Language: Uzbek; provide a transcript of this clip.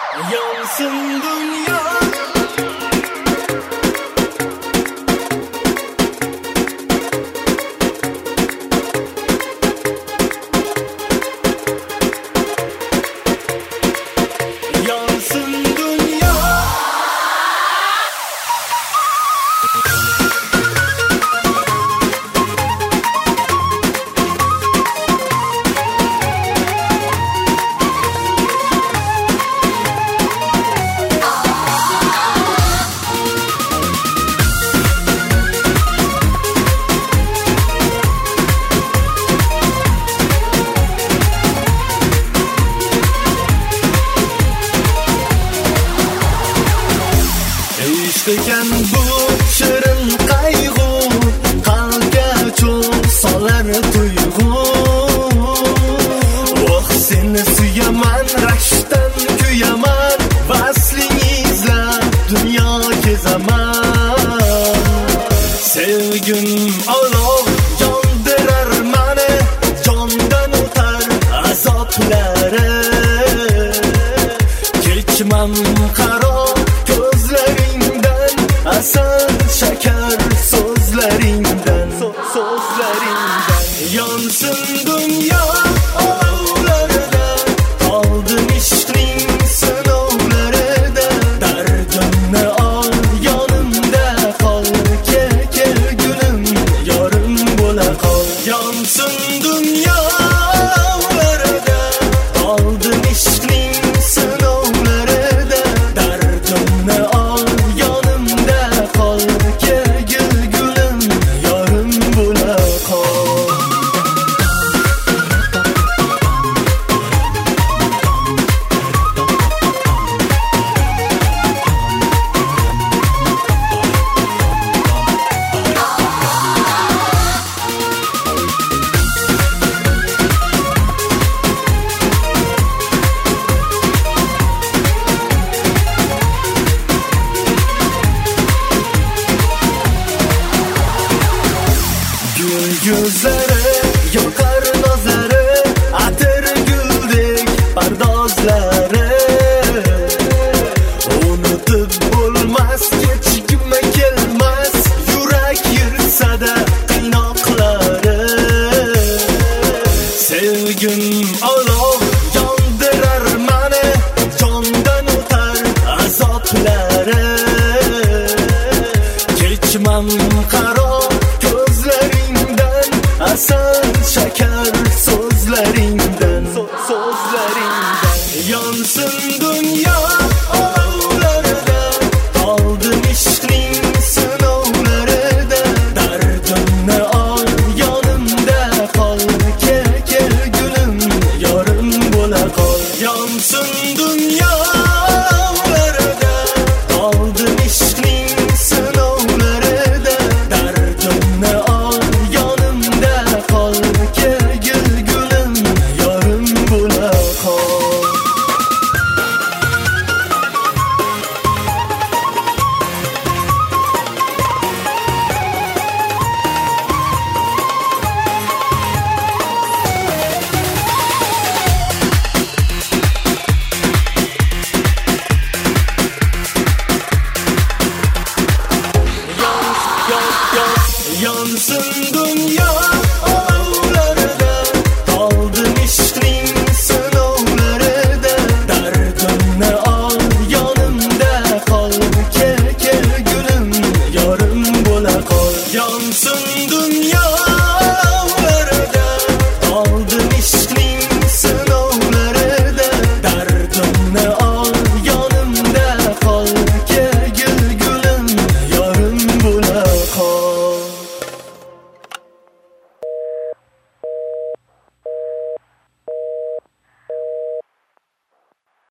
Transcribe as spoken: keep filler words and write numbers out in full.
Yansın dünya. Yansın dünya. Eshitgan bu shirin qayg'u qalbga cho'g' solar tuyg'u. Oh, seni suyaman, rashkdan kuyaman, vasling izlab dunyo kezaman. Sevgim olov yondirar mani, jondan o'tar azoblari. Kechmam qaro asal shakar so'zlaringdan, so'zlaringdan. Yansın dünya olovlarida, qoldim ishqning sinovlarida. Dardimni ol, yonimda qol, kel kel gulim, yorim bo'la qol. Yansın dünya olovlarida, qoldim ishqning sinovlarida. Dardimni ol, yuzlari yoqar nozlari, atir guldek pardozlari. Unutib bo'lmas, kechgim kelmas, yurak yirtsada qiynoqlari. Sevgim olov yondirar mani, jondan o'tar azoblari. Kechmam qaro asal shakar so'zlaringdan, so'zlaringdan. Yansın dünya olovlarida, qoldim ishqning sinovlarida. Dardimni ol, yonimda qol, kel kel gulim, yorim bo'la qol. Yansın dünya olovlarida, qoldim ishqning sinovlarida. Dardimni ol, yansın dünya olovlarida, qoldim ishqning sinovlarida. Dardimni ol, yonimda qol, kel kel gulim, yorim bo'la qol. Yansın dünya.